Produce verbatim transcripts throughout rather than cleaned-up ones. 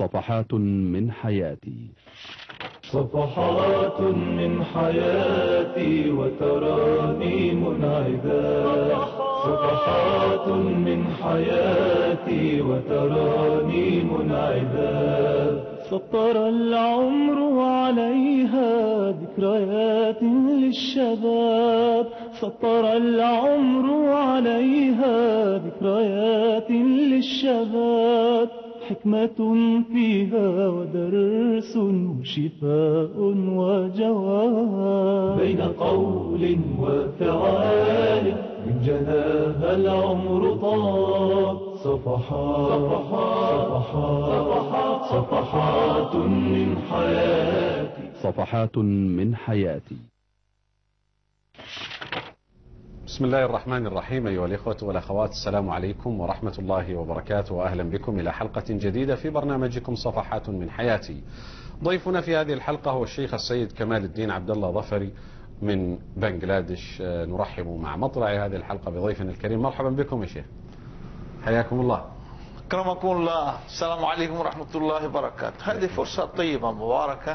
صفحات من حياتي. صفحات من حياتي وترانيم عذاب. صفحات من حياتي وترانيم عذاب. سطر العمر عليها ذكريات للشباب. سطر العمر عليها ذكريات للشباب. حكمة فيها ودرس وشفاء وجواب. بين قول وفعال من جناها العمر طاب. صفحات صفحات صفحات صفحات من حياتي. صفحات من حياتي. بسم الله الرحمن الرحيم. أيها الإخوة والأخوات، السلام عليكم ورحمة الله وبركاته، وأهلا بكم إلى حلقة جديدة في برنامجكم صفحات من حياتي. ضيفنا في هذه الحلقة هو الشيخ السيد كمال الدين عبد الله ظفري من بنغلاديش. نرحب مع مطلع هذه الحلقة بضيفنا الكريم. مرحبا بكم يا شيخ، حياكم الله. أكرمكم الله. السلام عليكم ورحمة الله وبركاته. هذه فرصة طيبة مباركة.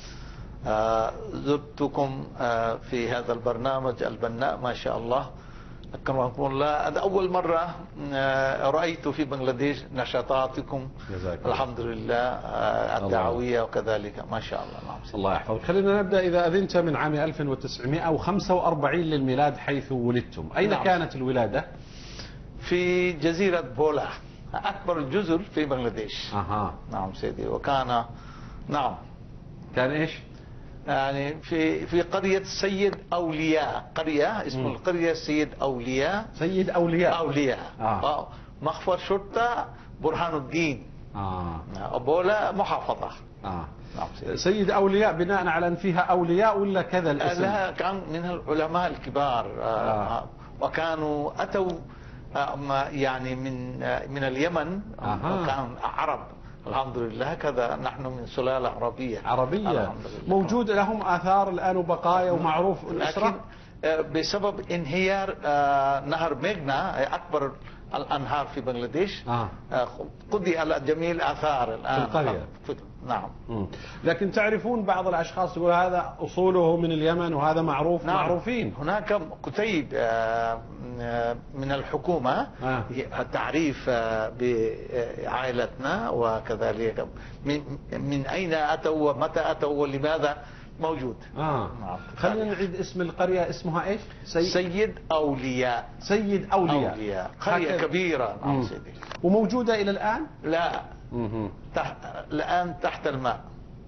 آه زرتكم آه في هذا البرنامج البناء ما شاء الله. أكرمكم الله. هذا أول مرة آه رأيت في بنغلاديش نشاطاتكم الحمد لله آه الدعوية وكذلك ما شاء الله. نعم. الله يحفظك. خلينا نبدأ إذا أذنت من عام ألف وتسعمائة وخمسة وأربعين للميلاد حيث ولدتم. أين نعم. كانت الولادة؟ في جزيرة بولا، أكبر جزر في بنغلاديش. أها. نعم سيدي. وكان نعم كان إيش؟ يعني في في قرية سيد أولياء، قرية اسم القرية سيد أولياء. سيد أولياء أولياء آه. مخفر شرطة برهان الدين. آه. بولا محافظة. آه. سيد أولياء بناء على أن فيها أولياء ولا كذا الاسم؟ لا، كان من العلماء الكبار. آه. وكانوا أتوا يعني من من اليمن. آه. كان عرب الحمد لله، كذا نحن من سلالة عربية عربية. موجود لهم آثار الآن وبقايا ومعروف الأسرة؟ لكن بسبب انهيار نهر ميغنا أكبر الأنهار في بنغلاديش آه. قضي على جميع الآثار الآن في القرية. نعم. مم. لكن تعرفون بعض الأشخاص يقول هذا أصوله من اليمن وهذا معروف. نعم. معروفين. هناك كتيب من الحكومة آه. التعريف بعائلتنا وكذلك من, من أين أتوا ومتى أتوا ولماذا موجود. آه. نعم. خلينا نعيد اسم القرية. اسمها إيش؟ سيد, سيد أولياء. سيد أولياء, أولياء. قرية كبيرة. نعم سيدي. وموجودة إلى الآن؟ لا. مم. تحت الآن تحت الماء.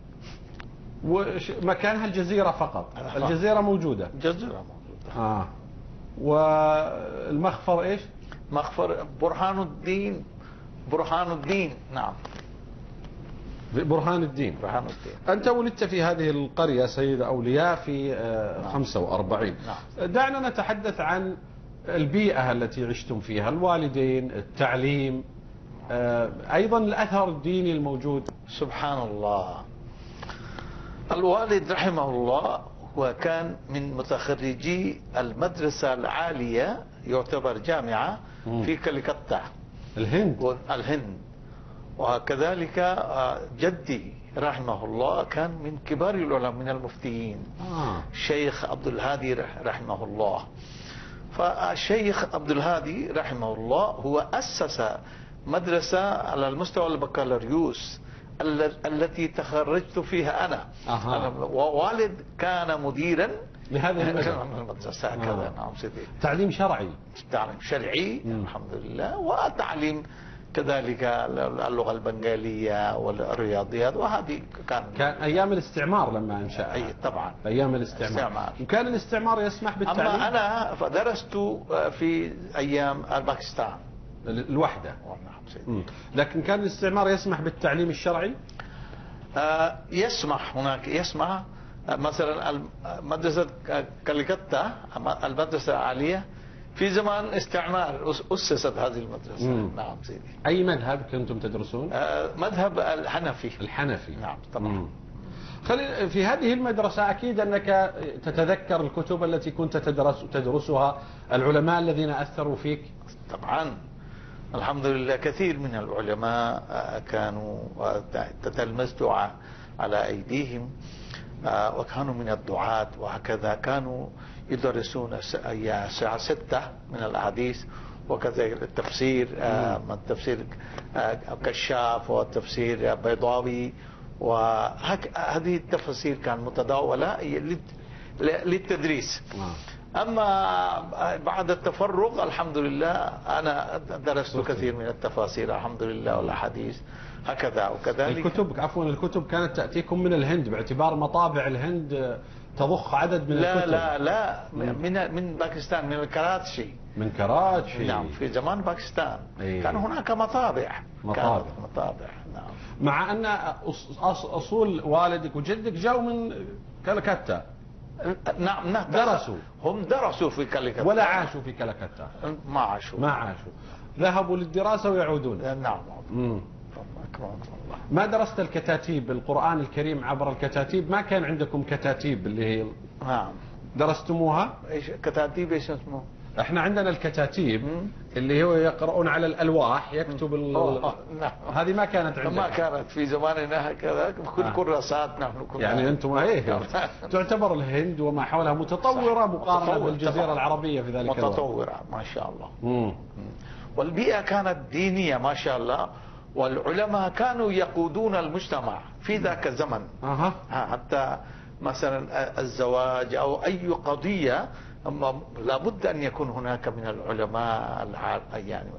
ومكانها الجزيرة فقط. آه. الجزيرة موجودة. جزيرة موجودة. آه. والمخفر إيش؟ مخفر برهان الدين. برهان الدين. نعم. برهان الدين. برهان الدين. أنت ولدت في هذه القرية سيد أولياء في نعم. خمسة وأربعين. نعم. دعنا نتحدث عن البيئة التي عشتم فيها، الوالدين، التعليم، أيضا الأثر الديني الموجود. سبحان الله. الوالد رحمه الله وكان من متخرجي المدرسة العالية، يعتبر جامعة في كالكتة الهند. الهند. وكذلك جدي رحمه الله كان من كبار العلماء من المفتيين. آه. الشيخ عبد الهادي رحمه الله. فالشيخ عبد الهادي رحمه الله هو أسس مدرسة على المستوى البكالوريوس التي تخرجت فيها أنا. أها. ووالد كان مديرا لهذه المدرسة كذا. نعم سيدي. تعليم شرعي. تعليم شرعي. مم. الحمد لله. وتعليم كذلك اللغة البنغالية والرياضيات. وهذه كان كان أيام الاستعمار لما أنشأ. أي طبعا. أيام الاستعمار. استعمار. وكان الاستعمار يسمح بالتعليم. أما أنا فدرست في أيام باكستان الوحدة. لكن كان الاستعمار يسمح بالتعليم الشرعي؟ آه يسمح. هناك يسمح. مثلا مدرسة كالكتة المدرسة العالية في زمان استعمار أسست هذه المدرسة. مم. نعم سيدي. أي مذهب كنتم تدرسون؟ آه مذهب الحنفي. الحنفي. نعم طبعا. خلي في هذه المدرسة أكيد أنك تتذكر الكتب التي كنت تدرس تدرسها، العلماء الذين أثروا فيك. طبعا الحمد لله كثير من العلماء كانوا تتلمذت على أيديهم، وكانوا من الدعاة وهكذا، كانوا يدرسون ساعة ستة من الأحاديث، وكذا التفسير من تفسير كشاف وتفسير بيضاوي، وهذه التفاسير كانت متداولة للتدريس. أما بعد التفرغ الحمد لله أنا درست كثير من التفاسير الحمد لله والأحاديث هكذا وكذلك. الكتب عفوا الكتب كانت تأتيكم من الهند باعتبار مطابع الهند تضخ عدد من لا الكتب. لا لا من من باكستان، من الكراتشي. من كراتشي. نعم في زمان باكستان أيه. كان هناك مطابع. مطابع. مطابع نعم. مع أن أصول والدك وجدك جاءوا من كلكتة. نعم نعم درسوا. هم درسوا في كلكتة ولا عاشوا في كلكتة. ما عاشوا. ما عاشوا. ذهبوا للدراسة ويعودون. نعم. مم. ما درست الكتاتيب القرآن الكريم عبر الكتاتيب؟ ما كان عندكم كتاتيب اللي هي نعم درستموها؟ ايش كتاتيب ايش اسمه؟ احنا عندنا الكتاتيب اللي هو يقرؤون على الألواح يكتب ال... نعم. هذه ما كانت عندنا. ما كانت في زماننا هكذا كل آه. كراسات نحن كنا يعني انتم ايه تعتبر الهند وما حولها متطورة مقارنة متطور. بالجزيرة العربية في ذلك الوقت متطورة ما شاء الله. مم. والبيئة كانت دينية ما شاء الله، والعلماء كانوا يقودون المجتمع في ذاك الزمن. أه. حتى مثلا الزواج أو أي قضية لابد أن يكون هناك من العلماء يعني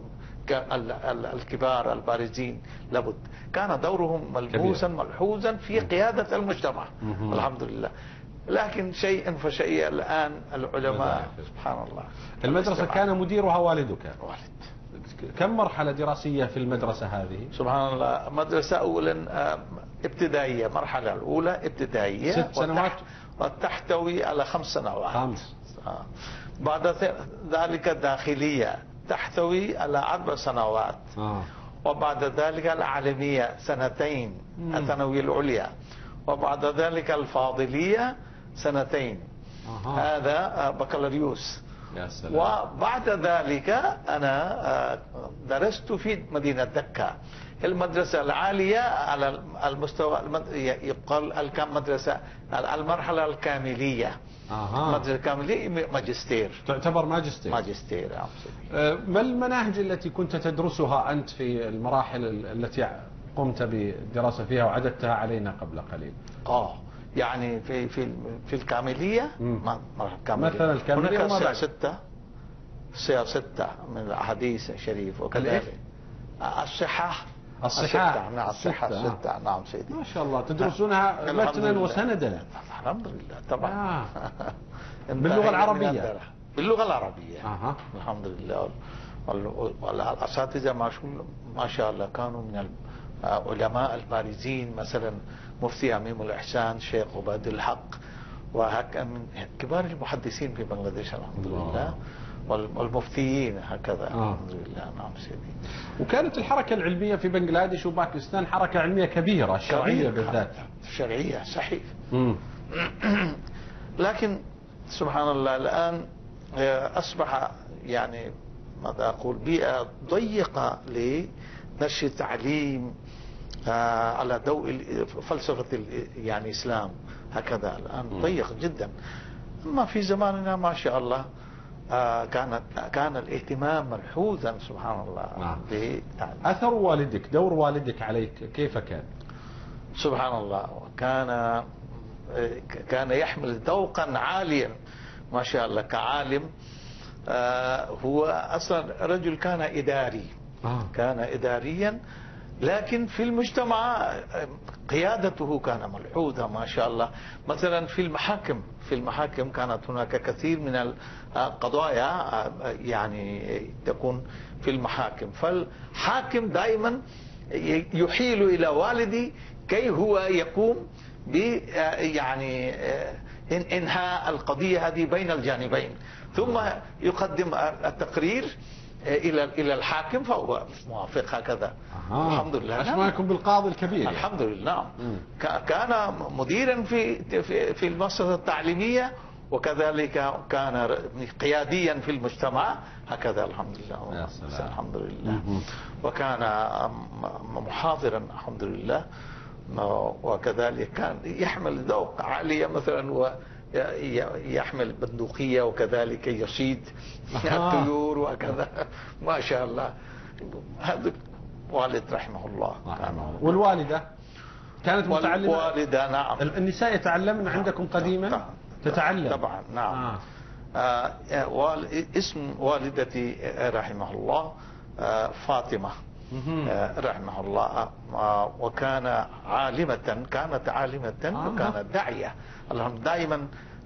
الكبار البارزين، لابد كان دورهم ملموسا ملحوظا في قيادة المجتمع. مم. الحمد لله. لكن شيئا فشيئا الآن العلماء سبحان الله. المدرسة كان مديرها والدك؟ والد. كم مرحلة دراسية في المدرسة هذه؟ سبحان الله. مدرسة أولا ابتدائية، مرحلة الأولى ابتدائية ست سنوات وتحتوي على خمس سنوات. خمس. آه. بعد ذلك داخلية تحتوي على أربع سنوات. آه. وبعد ذلك العالمية سنتين، الثانوية العليا، وبعد ذلك الفاضلية سنتين. آه. هذا بكالوريوس. يا سلام. وبعد ذلك أنا درست في مدينة دكة المدرسة العالية على المستوى يقال المدرسة المرحلة الكاملية. آه. المدرسة الكاملية ماجستير، تعتبر ماجستير. ماجستير. ما المناهج التي كنت تدرسها أنت في المراحل التي قمت بالدراسة فيها وعددتها علينا قبل قليل؟ آه يعني في في في الكاملية مثلا الكاملية هناك سيا ستة سيا ستة من الأحاديث الشريف وكذلك الصحة الصحة نعم الصحة ستة نعم سيدي ما شاء الله تدرسونها متنا وسندا. الحمد لله طبعا. آه. باللغة العربية. باللغة العربية. آه. الحمد لله. والأساتذة ما شاء الله كانوا من العلماء البارزين، مثلا مفتي عميم الإحسان الشيخ عباد الحق، وهكذا من كبار المحدثين في بنغلاديش الحمد لله، والمفتيين هكذا. آه. الحمد لله. نعم سيدي. وكانت الحركة العلمية في بنغلاديش وباكستان حركة علمية كبيرة، الشرعية بالذات. الشرعية صحيح. لكن سبحان الله الآن أصبح يعني ماذا أقول بيئة ضيقة لنشر التعليم على ضوء فلسفة يعني الإسلام هكذا. الآن ضيق جدا. أما في زماننا ما شاء الله كانت كان الاهتمام ملحوظا سبحان الله. نعم. أثر والدك، دور والدك عليك كيف كان؟ سبحان الله. كان كان يحمل ذوقا عاليا ما شاء الله كعالم. هو أصلا رجل كان إداري. آه. كان إداريا، لكن في المجتمع قيادته كان ملحوظة ما شاء الله. مثلا في المحاكم في المحاكم كانت هناك كثير من القضايا يعني تكون في المحاكم، فالحاكم دائما يحيل إلى والدي كي هو يقوم ب يعني انهاء القضية هذه بين الجانبين، ثم يقدم التقرير الى الى الحاكم فهو موافق هكذا. آه. الحمد لله. أسمعكم بالقاضي الكبير. الحمد لله. كان مديرا في في في المؤسسة التعليمية، وكذلك كان قياديا في المجتمع هكذا الحمد لله. يا سلام. الحمد لله. وكان محاضرا الحمد لله، وكذلك كان يحمل ذوق عالية مثلا، ويحمل بندقية وكذلك يصيد الطيور وكذا ما شاء الله. هذا والد رحمه الله. والوالدة كانت متعلمة؟ والوالدة نعم. النساء يتعلمن عندكم قديما؟ تتعلم طبعا نعم. آه. آه اسم والدتي رحمه الله آه فاطمة آه رحمه الله. آه وكان عالمة، كانت عالمة آه. وكانت داعية الحمد. دائما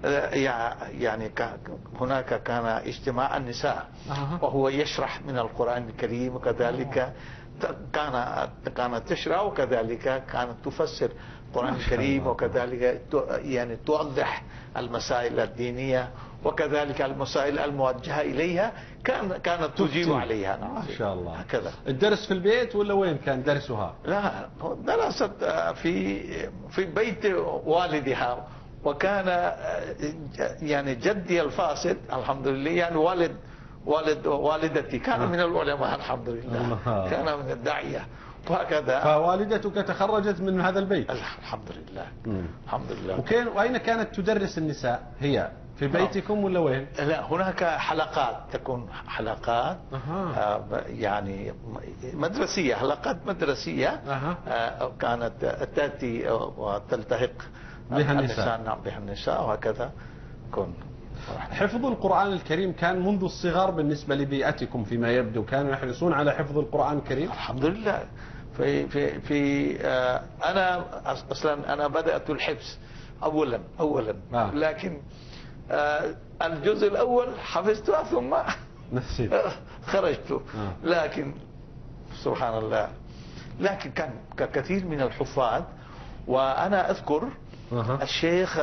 يعني هناك كان اجتماع النساء آه. وهو يشرح من القرآن الكريم، وكذلك آه. كان كانت تشرح، وكذلك كانت تفسر القرآن الكريم، وكذلك يعني توضح المسائل الدينية، وكذلك المسائل الموجهة إليها كان كانت تجيب عليها. نعم. ما شاء الله. هكذا. الدرس في البيت ولا وين كان درسها؟ لا، درست في في بيت والدها، وكان يعني جدي الفاسد الحمد لله، يعني والد والد والدتي كان من العلماء الحمد لله، كان من الداعية وهكذا. فوالدتك تخرجت من هذا البيت الحمد لله. مم. الحمد لله. وكين وأين كانت تدرس النساء؟ هي في بيتكم ولا وين؟ لا، هناك حلقات، تكون حلقات آه يعني مدرسية، حلقات مدرسية آه كانت تأتي وتلتحق بها النساء. نعم بها النساء وهكذا. كن حفظ القرآن الكريم كان منذ الصغر بالنسبة لبيئتكم فيما يبدو، كانوا يحرصون على حفظ القرآن الكريم؟ الحمد لله. في في في آه أنا أصلا أنا بدأت الحفظ أولا أولا آه. لكن آه الجزء الأول حفظته ثم نسيت خرجت آه. لكن سبحان الله، لكن كان كثير من الحفاظ. وأنا أذكر آه. الشيخ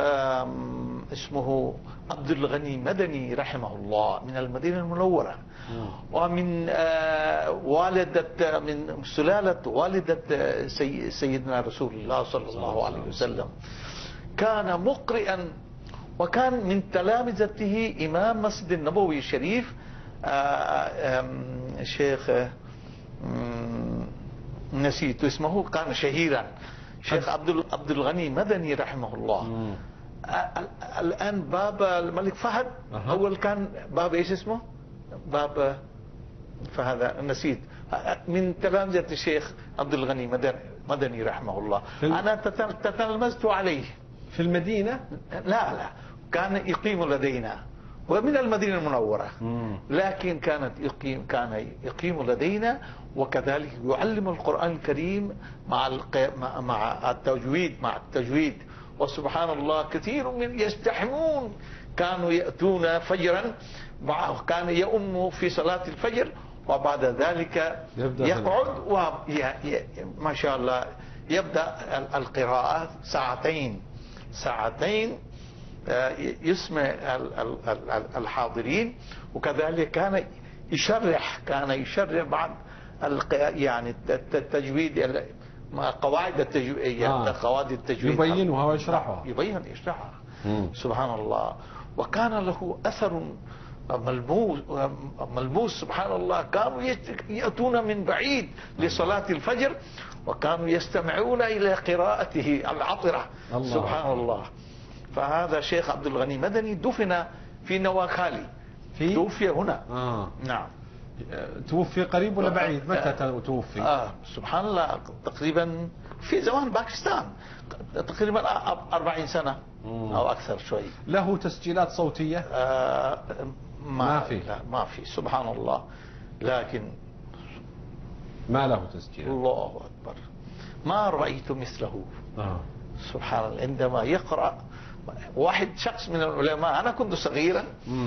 اسمه عبد الغني مدني رحمه الله من المدينة المنورة، ومن والدة من سلالة والدة سيدنا رسول الله صلى الله عليه وسلم. كان مقرئا، وكان من تلامذته إمام مسجد النبوي الشريف الشيخ نسيت اسمه، كان شهيرا، شيخ عبد عبد الغني مدني رحمه الله. مم. الآن باب الملك فهد أه. أول كان باب إيش اسمه؟ باب فهذا نسيت، من تلامذة الشيخ عبد الغني مدني, مدني رحمه الله. أنا تتلمذت عليه في المدينة. لا لا، كان يقيم لدينا ومن المدينة المنورة. مم. لكن كانت يقيم كان يقيم لدينا، وكذلك يعلم القرآن الكريم مع مع التجويد مع التجويد وسبحان الله كثير من يستحمون، كانوا يأتون فجرا، كان يؤم في صلاة الفجر، وبعد ذلك يقعد وما شاء الله يبدأ القراءة ساعتين ساعتين يسمع الحاضرين، وكذلك كان يشرح كان يشرح بعض يعني التجويد، قواعد التجويد آه. قواعد التجويد يبينها ويشرحها يبين يشرحها. سبحان الله. وكان له أثر ملموس ملموس سبحان الله. كانوا يأتون من بعيد لصلاة الفجر، وكانوا يستمعون إلى قراءته العطرة. الله. سبحان الله. فهذا الشيخ عبد الغني مدني دفن في نواخالي، في توفي هنا. آه. نعم. توفي قريب ولا بعيد؟ متى توفي؟ آه سبحان الله، تقريبا في زمان باكستان، تقريبا أربعين سنة مم. أو أكثر شوي. له تسجيلات صوتية؟ آه ما, ما في لا ما في سبحان الله. لكن ما له تسجيلات. الله أكبر، ما رأيت مثله. آه. سبحان الله. عندما يقرأ واحد شخص من العلماء، أنا كنت صغيرا،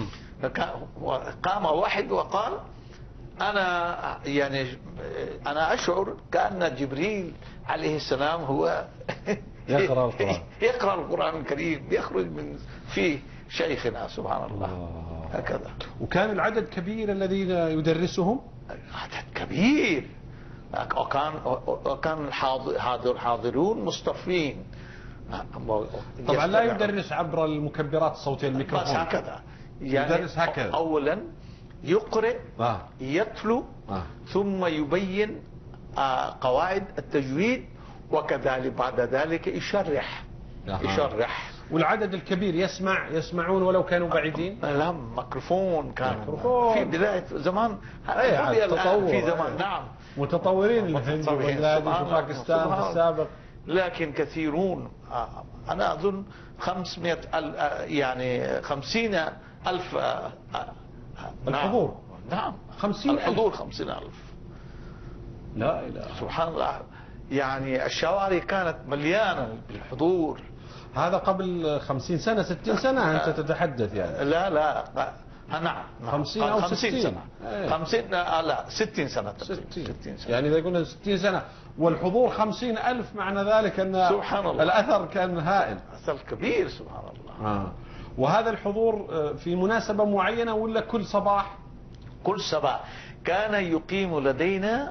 قام واحد وقال أنا يعني أنا أشعر كأن جبريل عليه السلام هو يقرأ القرآن يقرأ القرآن الكريم، يخرج من فيه شيخنا. سبحان الله. الله. هكذا. وكان العدد كبير الذين يدرسهم؟ عدد كبير، وكان وكان حاضر حاضرون مصطفين طبعا لا يدرس عبر المكبرات الصوتية الميكروفون، بس هكذا يعني يدرس هكذا. أولا يقرأ آه. يتلو آه. ثم يبين آه قواعد التجويد، وكذلك بعد ذلك يشرح آه. يشرح. والعدد الكبير يسمع يسمعون ولو كانوا بعيدين؟ لا، ميكروفون كان ميكروفون. في بداية زمان، أي عاد تطور. في زمان نعم متطورين الهند وبنغلاديش وباكستان في السابق، لكن كثيرون آه أنا أظن خمسمائة يعني خمسين ألف آه آه الحضور. نعم خمسين الحضور خمسين ألف. لا إله. سبحان الله، يعني الشوارع كانت مليانة بالحضور. هذا قبل خمسين سنة ستين سنة أنت تتحدث يعني؟ لا لا نعم خمسين أو خمسين سنة ايه. خمسين لا ستين سنة ستين. ستين سنة. يعني إذا قلنا ستين سنة والحضور خمسين ألف، معنى ذلك أن سبحان الله الأثر كان هائل، أثر كبير سبحان الله. آه. وهذا الحضور في مناسبة معينة ولا كل صباح؟ كل صباح. كان يقيم لدينا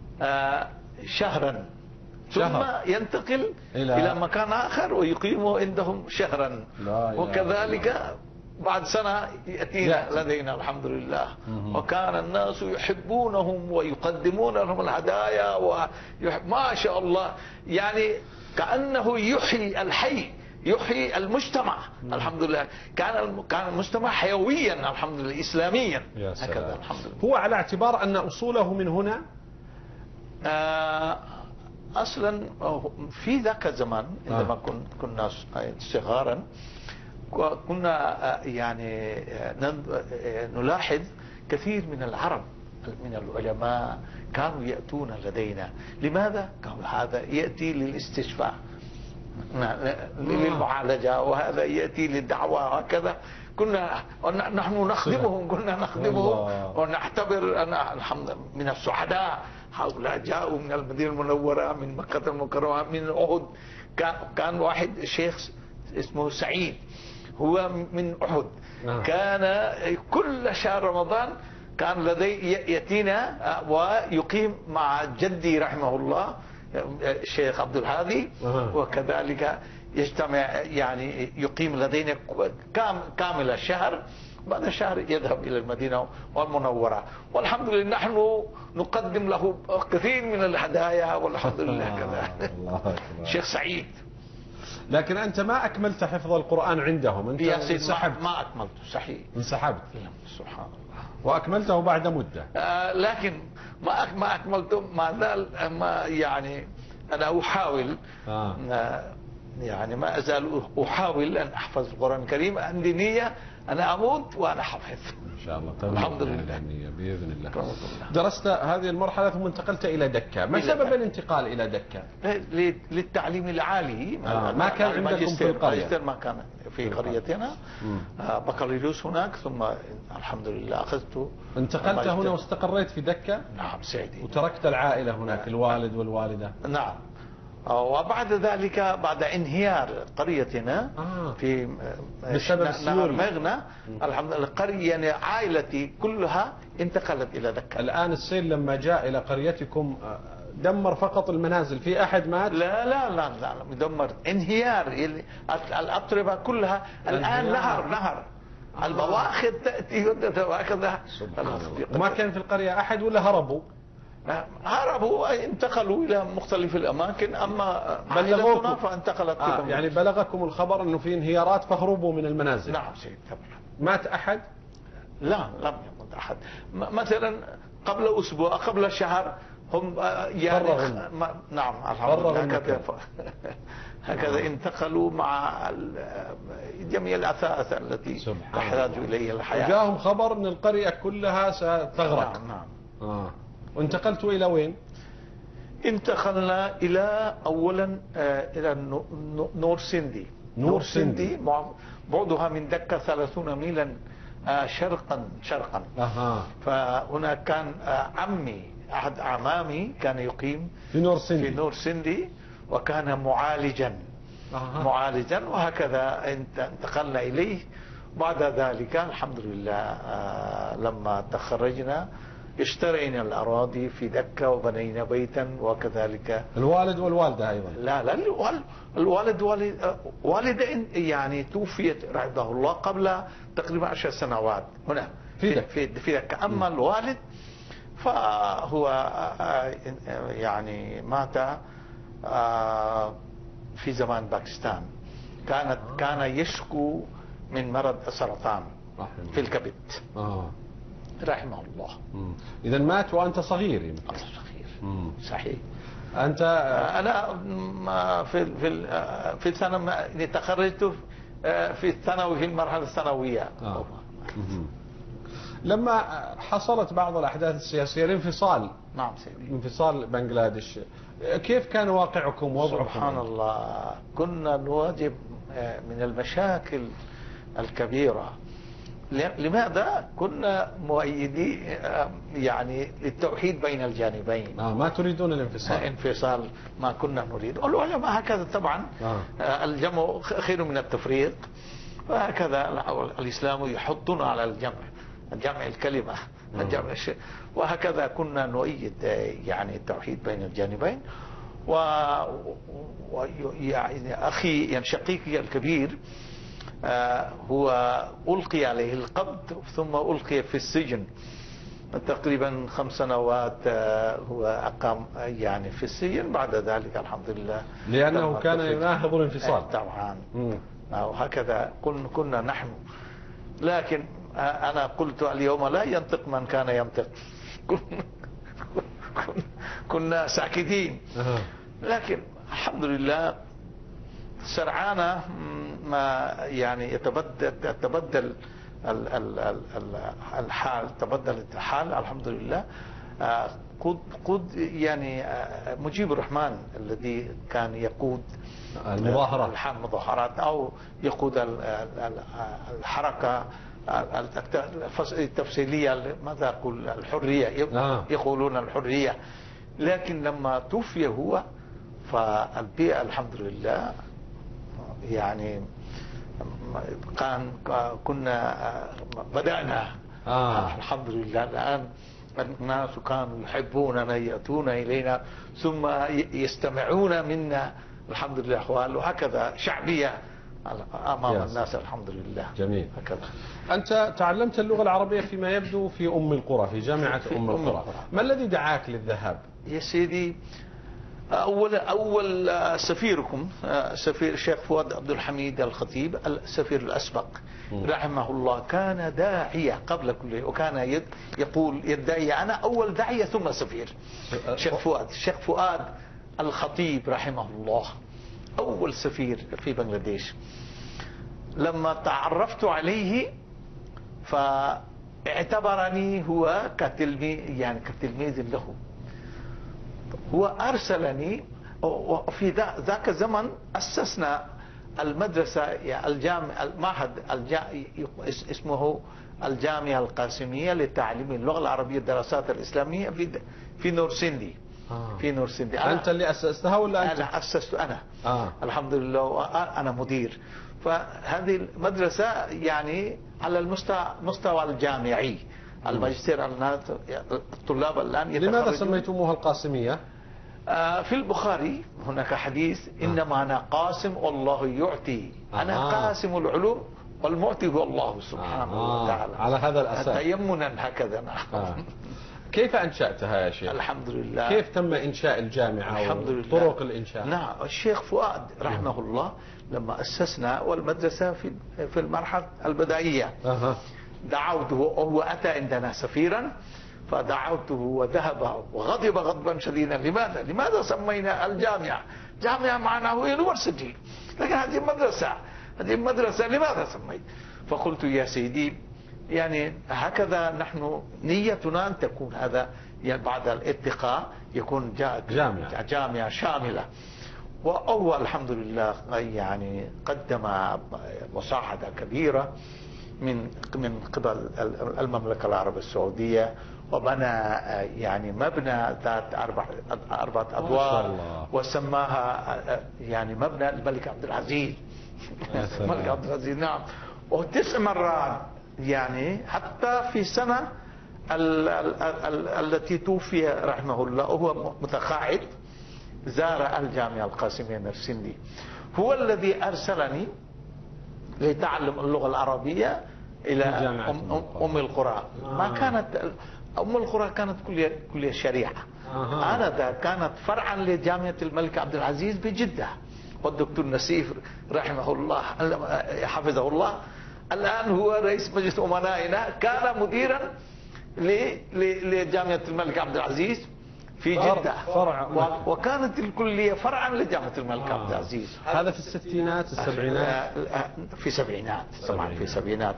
شهرا ثم ينتقل إلى, إلى مكان آخر ويقيمه عندهم شهرا، وكذلك بعد سنة يأتينا لدينا الحمد لله. وكان الناس يحبونهم ويقدمون لهم الهدايا ويحب ما شاء الله، يعني كأنه يحيي الحي، يحيي المجتمع. الحمد لله كان كان المجتمع حيويا الحمد لله إسلاميا هكذا الحمد لله. هو على اعتبار أن أصوله من هنا؟ آه اصلا في ذاك الزمان عندما كنا صغارا كنا يعني نلاحظ كثير من العرب من العلماء كانوا يأتون لدينا. لماذا؟ قالوا هذا يأتي للاستشفاء للمعالجة، وهذا يأتي للدعوة، هكذا كنا نحن نخدمهم، كنا نخدمهم ونعتبر أن الحمد من السعداء. هؤلاء جاءوا من المدينة المنورة، من مكة المكرمة، من أحد. كان واحد شيخ اسمه سعيد هو من أحد، كان كل شهر رمضان كان لدي يأتينا ويقيم مع جدي رحمه الله الشيخ عبد الهادي، وكذلك يجتمع يعني يقيم لدينا كامل الشهر. بعد الشهر يذهب إلى المدينة والمنورة، والحمد لله نحن نقدم له كثير من الهدايا والحمد لله كذا. شيخ سعيد. لكن أنت ما أكملت حفظ القرآن عندهم، أنت انسحبت. ما أكملت صحيح، انسحبت سبحان الله، وأكملته بعد مدة. آه لكن ما ما أكملته، ما زال ما يعني أنا أحاول آه. آه يعني ما أزال أحاول أن أحفظ القرآن الكريم. عندي نية أنا أموت وأنا حافظ إن شاء الله. الحمد لله بإذن الله. درست هذه المرحلة ثم انتقلت إلى دكة. ما سبب الانتقال إلى دكة؟ للتعليم العالي. آه. ما كان عندكم في القرية؟ ما كان في قريتنا. آه بكالوريوس هناك، ثم الحمد لله أخذته. انتقلت هنا واستقريت في دكة؟ نعم سيدي. وتركت العائلة هناك، الوالد والوالدة؟ نعم. وبعد ذلك بعد انهيار قريتنا آه. في بسبب نهر مغنى الحمد لله القرية يعني عائلتي كلها انتقلت إلى دكة. الآن السيل لما جاء إلى قريتكم دمر فقط المنازل، في أحد مات؟ لا لا لا لا دمر انهيار الأطربة كلها الآن نهر نهر البواخر تأتي وهكذا. وما كان في القرية أحد ولا هربوا؟ هربوا انتقلوا إلى مختلف الأماكن، أما بلغوكم فانتقلت آه يعني بلغكم الخبر أنه في انهيارات فهربوا من المنازل؟ نعم سيد. مات أحد؟ لا لم يمت أحد. مثلا قبل أسبوع قبل شهر هم يعني نعم هكذا هكذا انتقلوا مع جميع الأثاث التي تحتاج إليها الحياة. جاءهم خبر أن القرية كلها ستغرق. نعم نعم. آه. وانتقلتوا إلى وين؟ انتقلنا إلى أولا إلى نور سندي. نور سندي بعدها من دكة ثلاثون ميلا شرقا شرقا. أها. فهناك كان عمي أحد أعمامي كان يقيم في نور سندي في نور سندي وكان معالجا. أها. معالجا وهكذا انتقلنا إليه. بعد ذلك الحمد لله لما تخرجنا اشترينا الأراضي في دكة وبنينا بيتا، وكذلك الوالد والوالدة أيضا. لا لا الوالد والد والدين يعني توفيت رحمه الله قبل تقريبا عشر سنوات هنا في دكة. في, في دكة. أما الوالد فهو يعني مات في زمان باكستان، كانت كان يشكو من مرض السرطان في الكبد. آه. رحمه الله. إذا مات وأنت صغير يمكن. أنت صغير. مم. صحيح. أنت أنا في في في السنة تخرجت في الثانوي في المرحلة الثانوية. آه. لما حصلت بعض الأحداث السياسية الانفصال. نعم سيدي. انفصال بنغلاديش، كيف كان واقعكم وضعكم؟ سبحان الله، كنا نواجه من المشاكل الكبيرة. لماذا؟ كنا مؤيدي يعني للتوحيد بين الجانبين. آه ما تريدون الانفصال. انفصال ما كنا نريد، والعلماء هكذا طبعا. آه. الجمع خير من التفريق، وهكذا الإسلام يحضنا على الجمع، جمع الكلمة، الجمع الشيء، وهكذا كنا نؤيد يعني التوحيد بين الجانبين. و يعني أخي يعني شقيقي الكبير آه هو ألقي عليه القبض ثم ألقي في السجن تقريبا خمس سنوات. آه هو أقام يعني في السجن، بعد ذلك الحمد لله لأنه كان يناهض الانفصال. آه طبعا. وهكذا كنا نحن، لكن آه أنا قلت اليوم لا ينطق من كان ينطق. كنا ساكتين، لكن الحمد لله سرعان ما يعني يتبدل يتبدل الحال، تبدل الحال الحمد لله. قد قد يعني مجيب الرحمن الذي كان يقود المظاهرات المظاهرات او يقود الحركه التفصيليه، ماذا اقول، الحريه، يقولون الحريه. لكن لما توفي هو فالبيئة الحمد لله يعني كان كنا بدأنا آه. الحمد لله. الآن الناس كانوا يحبوننا، يأتون إلينا ثم يستمعون منا الحمد لله، وهكذا شعبية أمام يس. الناس الحمد لله. جميل. هكذا. أنت تعلمت اللغة العربية فيما يبدو في أم القرى، في جامعة في أم القرى. القرى. ما الذي دعاك للذهاب؟ يا سيدي، أول أول سفيركم سفير الشيخ فؤاد عبد الحميد الخطيب، السفير الأسبق رحمه الله، كان داعية قبل كل، وكان يقول يدعي أنا أول داعية ثم سفير. الشيخ فؤاد الشيخ فؤاد الخطيب رحمه الله أول سفير في بنغلاديش. لما تعرفت عليه فاعتبرني هو كتلميذ، يعني كتلميذ له. هو أرسلني، وفي ذاك الزمن أسسنا المدرسة الجامعة المعهد اسمه الجامعة القاسمية لتعليم اللغة العربية والدراسات الإسلامية في في نورسندي. آه. في نورسندي. أنت اللي أسستها ولا أنت؟ أنا أسست أنا. آه. الحمد لله أنا مدير. فهذه المدرسة يعني على المستوى مستوى الجامعي، الماجستير، الطلاب الآن يتخرجون. لماذا سميتموها القاسمية؟ آه في البخاري هناك حديث آه. إنما أنا قاسم والله يعطي. آه. أنا قاسم العلوم والمعطي هو الله سبحانه آه. وتعالى. على هذا الأساس تيمنا هكذا. آه. كيف أنشأتها يا شيخ؟ الحمد لله. كيف تم إنشاء الجامعة؟ الحمد لله. طرق الإنشاء؟ نعم، الشيخ فؤاد رحمه الله لما أسسنا والمدرسة في في المرحلة البدائية أه. دعوته، وهو أتى عندنا سفيرا، فدعوته وذهب وغضب غضبا شديدا. لماذا؟ لماذا سمينا الجامعة؟ جامعة معناه يونيفرسيتي، لكن هذه مدرسة، هذه مدرسة لماذا سميت؟ فقلت يا سيدي يعني هكذا نحن نيتنا أن تكون هذا يعني بعد الاتقاء يكون جامعة جامعة شاملة. وأول الحمد لله يعني قدم مساعدة كبيرة من من قبل المملكة العربية السعودية، وبنى يعني مبنى ذات أربع أربعة أدوار وسماها يعني مبنى الملك عبد العزيز. الملك عبد العزيز نعم. وتسع مرات يعني حتى في سنة ال ال ال التي توفي رحمه الله وهو متقاعد زار الجامعة القاسمية السندي، هو الذي أرسلني لتعلم اللغة العربية إلى أم, أم القرى. ما كانت أم القرى كانت كلية كلية شريعة. أنا كانت فرعا لجامعة الملك عبد العزيز بجدة، والدكتور نسيف رحمه الله حفظه الله الآن هو رئيس مجلس أمنائنا، كان مديرا لجامعة الملك عبد العزيز في جدة، فرع وكانت الكلية فرعا لجامعة الملك عبد العزيز. هذا في الستينات السبعينات في السبعينات طبعا في السبعينات.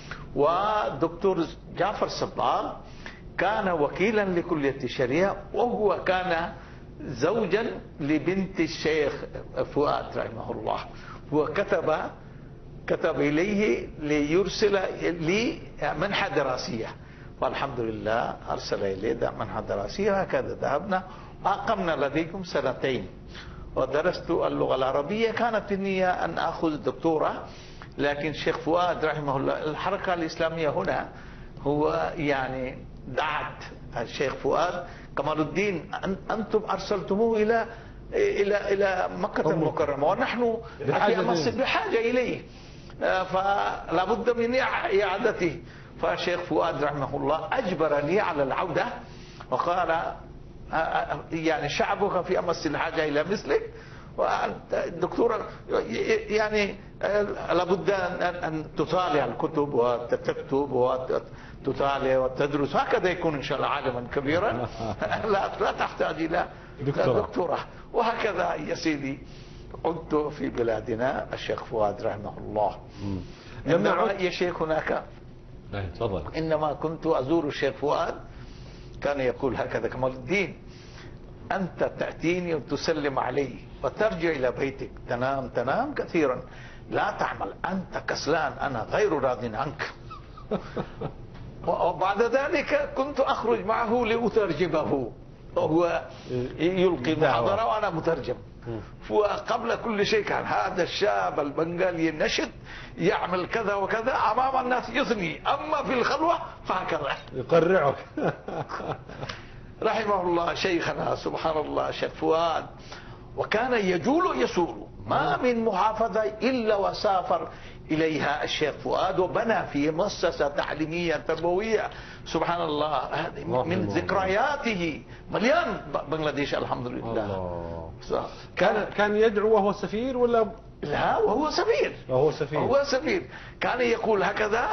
ودكتور جعفر صباغ كان وكيلا لكلية الشريعة، وهو كان زوجا لبنت الشيخ فؤاد رحمه الله، وكتب كتب إليه ليرسل لي منحة دراسية، والحمد لله أرسل إليه منحة دراسية. هكذا ذهبنا وأقمنا لديكم سنتين ودرست اللغة العربية. كانت النية أن أخذ الدكتوراه، لكن الشيخ فؤاد رحمه الله الحركة الإسلامية هنا هو يعني دعت الشيخ فؤاد كمال الدين، أنتم أرسلتموه إلى إلى إلى مكة المكرمة ونحن في مصر بحاجة إليه، فلا بد من إعادته. فالشيخ فؤاد رحمه الله أجبرني على العودة وقال يعني شعبك في أمس الحاجة إلى مثلك، والدكتورة يعني لابد أن تطالع الكتب وتكتب وتطالع وتدرس، هكذا يكون إن شاء الله عالما كبيرا لا لا تحتاج إلى دكتوراه. وهكذا يا سيدي عدت في بلادنا الشيخ فؤاد رحمه الله. إنما يا شيخ هناك تفضل. إنما كنت أزور الشيخ فؤاد كان يقول هكذا: كمال الدين أنت تأتيني وتسلم علي وترجع إلى بيتك، تنام تنام كثيرا لا تعمل، أنت كسلان، أنا غير راض عنك. وبعد ذلك كنت أخرج معه لأترجمه، وهو يلقي محاضرة وأنا مترجم. وقبل كل شيء كان هذا الشاب البنغالي النشط يعمل كذا وكذا أمام الناس يثني، أما في الخلوة فهكذا يقرعك. رحمه الله شيخنا سبحان الله الشيخ فؤاد، وكان يجول يسول، ما من محافظة إلا وسافر إليها الشيخ فؤاد وبنى في مؤسسة تعليمية تربوية. سبحان الله هذه من ذكرياته مليان بنغلاديش الحمد لله. الله. كان كان يدعو وهو سفير ولا لا وهو سفير؟ وهو سفير وهو سفير كان يقول هكذا: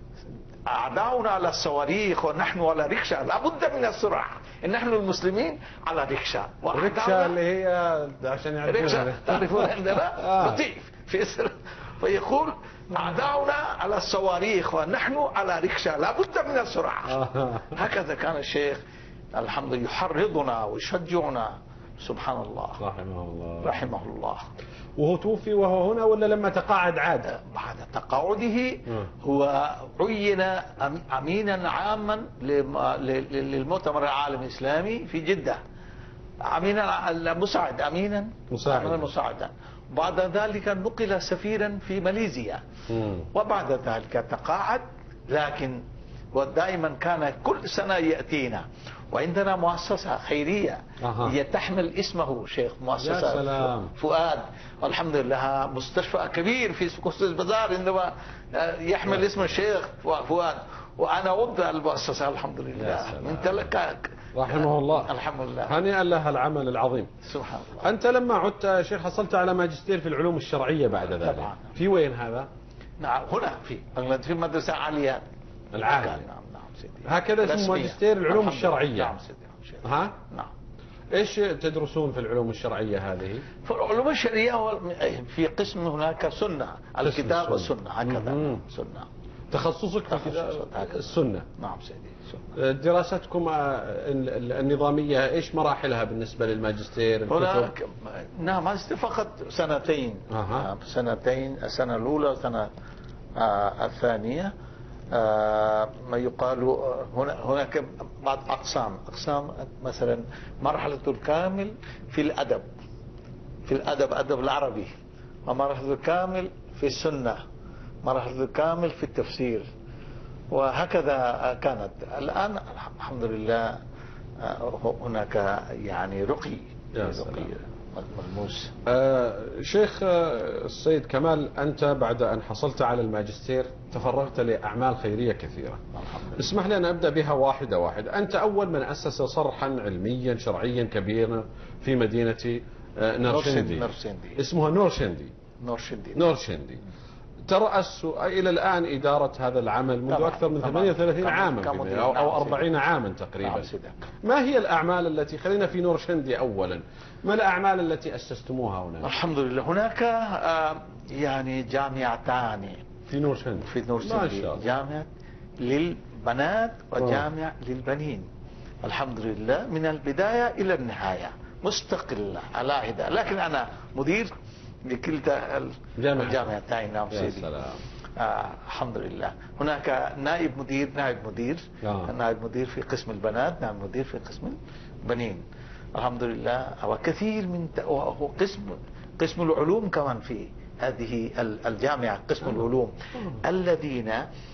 أعداؤنا على الصواريخ ونحن على ركشة، لابد من الصراع، نحن المسلمين على ركشة. ركشة اللي هي عشان يعرفونها تعرفون عندنا لطيف في إسرائيل. فيقول أعداؤنا على الصواريخ ونحن على ركشة، لابد من الصراع. هكذا كان الشيخ الحمد لله يحرضنا ويشجعنا. سبحان الله رحمه الله رحمه الله. وهو توفي وهو هنا ولا لما تقاعد عاد؟ بعد تقاعده هو عين أمينا عاما للمؤتمر العالمي الإسلامي في جدة، أمينا المساعد أمينا مساعدا مساعدا. بعد ذلك نقل سفيرا في ماليزيا، وبعد ذلك تقاعد، لكن ودائما كان كل سنة يأتينا، وعندنا مؤسسة خيرية أه. هي تحمل اسمه شيخ مؤسسة فؤاد، والحمد لله مستشفى كبير في سوق البازار عندما يحمل اسم الشيخ فؤاد، وأنا ضد المؤسسة الحمد لله من تلك رحمه الله. الحمد لله هنيئا لها العمل العظيم. سبحان الله. أنت لما عدت شيخ حصلت على ماجستير في العلوم الشرعية بعد ذلك طبعا. في وين هذا؟ نعم هنا في في مدرسة عالية العالية. نعم نعم سيدي. هكذا اسمه ماجستير العلوم الشرعية. نعم سيدي. ها؟ نعم. ايش تدرسون في العلوم الشرعية هذه؟ في العلوم الشرعية في قسم هناك سنة، الكتاب والسنة هكذا. سنة. تخصصك في السنة. نعم سيدي. سنة. دراستكم النظامية ايش مراحلها بالنسبة للماجستير؟ هناك نعم ماجستير فقط سنتين. أه. سنتين، السنة الأولى والسنة الثانية. آه ما يقال هنا هناك بعض أقسام أقسام مثلا مرحلة الكامل في الأدب، في الأدب أدب العربي، ومرحلة الكامل في السنة، مرحلة الكامل في التفسير، وهكذا كانت. الآن الحمد لله هناك يعني رقي رقي ملموس. آه شيخ آه السيد كمال، أنت بعد أن حصلت على الماجستير تفرغت لأعمال خيرية كثيرة. اسمح لي أن أبدأ بها واحدة واحدة. أنت أول من أسس صرحا علميا شرعيا كبيرا في مدينة آه نورشندي. نورشندي اسمها نورشندي. نورشندي نورشندي. ترأس إلى الآن إدارة هذا العمل منذ أكثر من ثمانية وثلاثين عاما أو, أو أربعين عاما تقريبا. ما هي الأعمال التي، خلينا في نورشندي أولا، ما الأعمال التي أسستموها هناك؟ الحمد لله هناك يعني جامعتان في نورشندي. في نورشندي جامعة للبنات وجامعة للبنين. الحمد لله من البداية إلى النهاية مستقلة على حدة، لكن أنا مدير لكلتا الجامعتين. نعم سيدي. آه الحمد لله. هناك نائب مدير نائب مدير آه. نائب مدير في قسم البنات، نائب مدير في قسم البنين. الحمد لله. وكثير من وهو قسم قسم العلوم كمان في هذه الجامعة، قسم العلوم الذين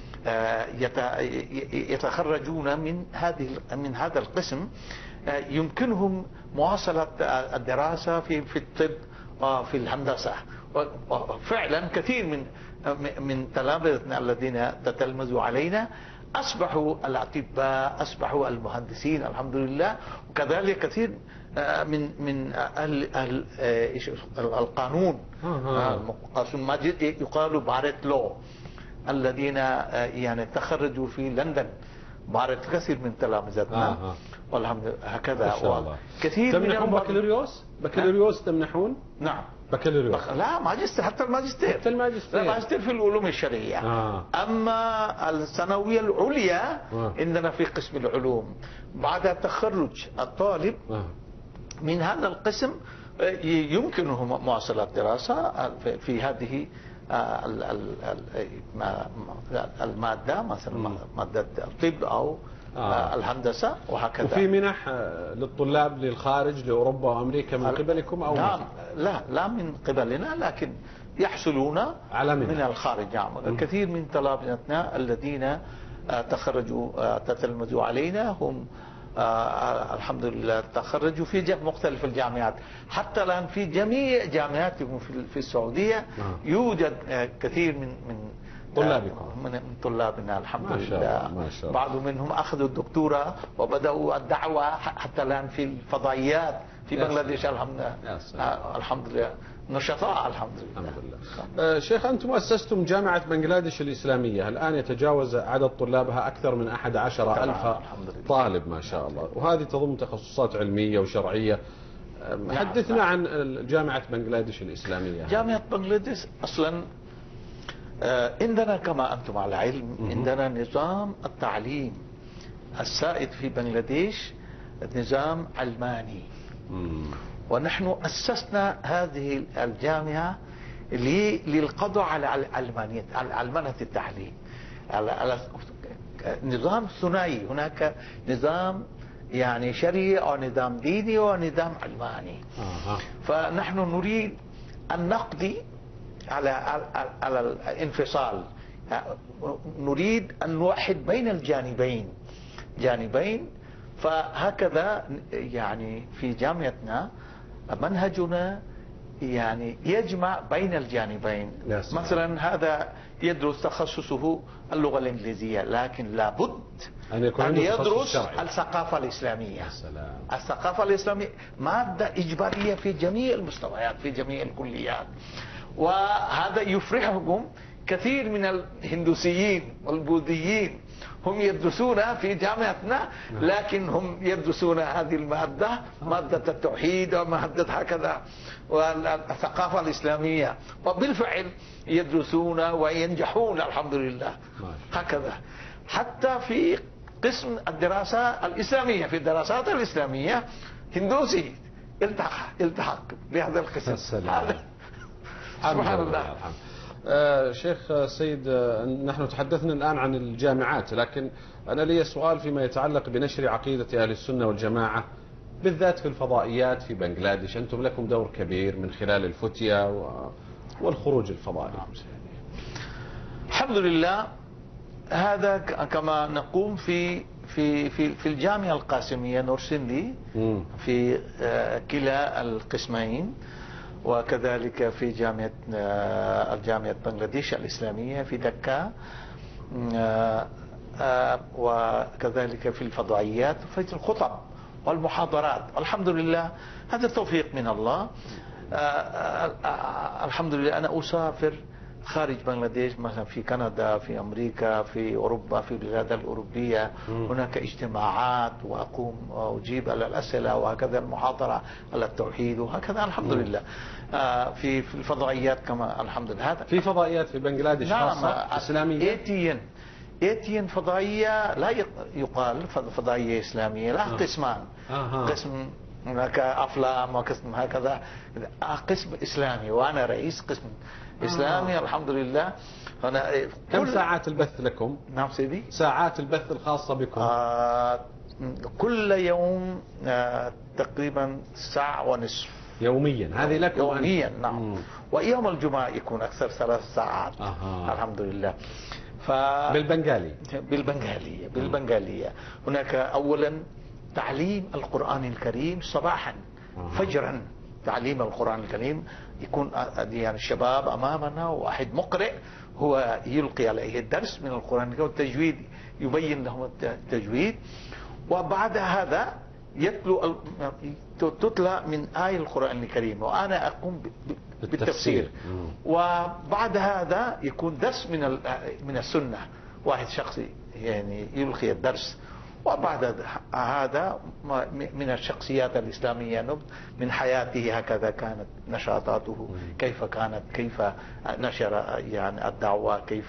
يتخرجون من هذه من هذا القسم يمكنهم مواصلة الدراسة في في الطب وفي الهندسة. وفعلا كثير من من تلامذتنا الذين تتلمذوا علينا أصبحوا الأطباء، أصبحوا المهندسين الحمد لله. وكذلك كثير من من أهل أهل القانون، ما يقال بارت لو، الذين يعني تخرجوا في لندن. بارت كثير من تلامذتنا والحمد لله. هكذا كثير. تمنحون بكالوريوس؟ بكالوريوس تمنحون؟ نعم بكالوريوس. لا ماجستير، حتى الماجستير. حتى الماجستير. الماجستير في العلوم الشرعية. آه. أما الثانوية العليا آه. عندنا في قسم العلوم. بعد تخرج الطالب آه. من هذا القسم يمكنه مواصلة الدراسة في هذه المادة، مثلا مادة الطب أو آه. الهندسة وهكذا. وفي منح للطلاب للخارج لأوروبا وأمريكا من قبلكم أو لا لا لا من قبلنا، لكن يحصلون من الخارج. نعم. الكثير من طلابتنا الذين تخرجوا تتلمذوا علينا هم آه الحمد لله تخرجوا في مختلف الجامعات. حتى الآن في جميع جامعاتكم في السعودية آه. يوجد آه كثير من من طلابكم من, من طلابنا الحمد ما شاء لله. ما شاء الله. بعض منهم أخذوا الدكتوراه وبدأوا الدعوة حتى الآن في الفضائيات في بنغلاديش. الحمد لله. آه الحمد لله نشطاء الحمد لله. الحمد لله. آه شيخ، أنتم أسستم جامعة بنغلاديش الإسلامية، الآن يتجاوز عدد طلابها أكثر من أحد عشر ألف طالب ما شاء الله، وهذه تضم تخصصات علمية وشرعية. آه حدثنا عن جامعة بنغلاديش الإسلامية. جامعة بنغلاديش أصلا آه عندنا كما أنتم على علم عندنا نظام التعليم السائد في بنغلاديش نظام علماني. مم. ونحن أسسنا هذه الجامعة للقضاء على علمانية علمانة التعليم، على نظام ثنائي. هناك نظام يعني شرعي أو نظام ديني ونظام علماني. آه. فنحن نريد أن نقضي على على الانفصال، نريد أن نوحد بين الجانبين جانبين فهكذا يعني في جامعتنا منهجنا يعني يجمع بين الجانبين. مثلا هذا يدرس تخصصه اللغة الإنجليزية، لكن لابد أن, أن يدرس الثقافة الإسلامية. الثقافة الإسلامية مادة إجبارية في جميع المستويات في جميع الكليات، وهذا يفرحهم. كثير من الهندوسيين والبوذيين هم يدرسون في جامعتنا، لكن هم يدرسون هذه المادة، مادة التوحيد ومادة هكذا والثقافة الإسلامية، وبالفعل يدرسون وينجحون الحمد لله. هكذا حتى في قسم الدراسة الإسلامية، في الدراسات الإسلامية هندوسي التحق التحق بهذا القسم. سبحان الله. آه شيخ سيد، آه نحن تحدثنا الآن عن الجامعات، لكن أنا لي سؤال فيما يتعلق بنشر عقيدة أهل السنة والجماعة بالذات في الفضائيات في بنغلاديش. أنتم لكم دور كبير من خلال الفتية والخروج الفضائي. الحمد لله هذا كما نقوم في في في في الجامعة القاسمية نورسندي في كلا القسمين، وكذلك في جامعة الجامعة بنغلاديش الإسلامية في دكا، وكذلك في الفضائيات في الخطب والمحاضرات. الحمد لله هذا توفيق من الله. الحمد لله أنا أسافر خارج بنغلاديش، مثلا في كندا، في أمريكا، في أوروبا، في البلاد الأوروبية، هناك اجتماعات وأقوم وأجيب على الأسئلة، وهكذا المحاضرة على التوحيد، وهكذا الحمد لله. في في الفضائيات كما الحمد لله. هذا في فضائيات في بنغلاديش خاصة إسلامية. إيتين إيتين فضائية لا يقال فضائية إسلامية، لا قسمان. آه. قسم هناك أفلام وقسم هكذا، قسم إسلامي وأنا رئيس قسم إسلامي. آه. الحمد لله. أنا كم ساعات البث لكم؟ نعم سيدي. ساعات البث الخاصة بكم؟ آه كل يوم آه تقريبا ساعة ونصف يوميا. هذه لكم يوميا أن... نعم. مم. ويوم الجمعة يكون أكثر ثلاث ساعات. آه. الحمد لله. ف... بالبنغالي. بالبنغالية بالبنغالية. هناك أولا تعليم القرآن الكريم صباحا. آه. فجرا تعليم القرآن الكريم، يكون يعني الشباب أمامنا، واحد مقرئ هو يلقي عليه الدرس من القرآن الكريم، والتجويد يبين لهم التجويد. وبعد هذا يتلو تتلى من آية القرآن الكريم وأنا أقوم بالتفسير. وبعد هذا يكون درس من من السنة، واحد شخصي يعني يلقي الدرس. وبعد هذا من الشخصيات الإسلامية من حياته، هكذا كانت نشاطاته، كيف كانت، كيف نشر يعني الدعوة، كيف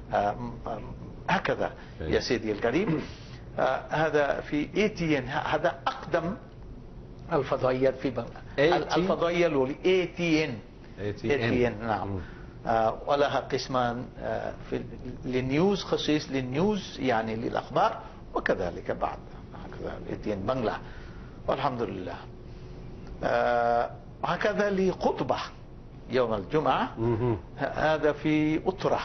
هكذا يا سيدي الكريم. هذا في إيتين، هذا أقدم الفضائيات في بنغلاديش. الفضائية الأولى إيتين إيتين نعم. آه ولها قسمان آه في للنيوز، خصيص للنيوز يعني للأخبار، وكذلك بعد هكذا إيتين بنغلا. والحمد لله. آه هكذا لخطبة يوم الجمعة. هذا في أترة.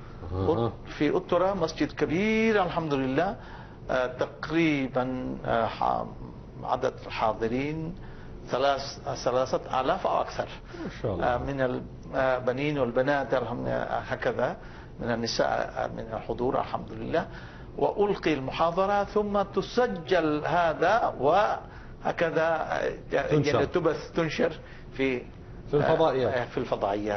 في أترة مسجد كبير الحمد لله. آه تقريبا آه عدد الحاضرين ثلاث ثلاثة آلاف أو أكثر. ما شاء الله. من البنين والبنات هكذا، من النساء من الحضور الحمد لله. وألقي المحاضرة ثم تسجل هذا، وهكذا يعني تبث تنشر في في الفضائيات في الفضائيات.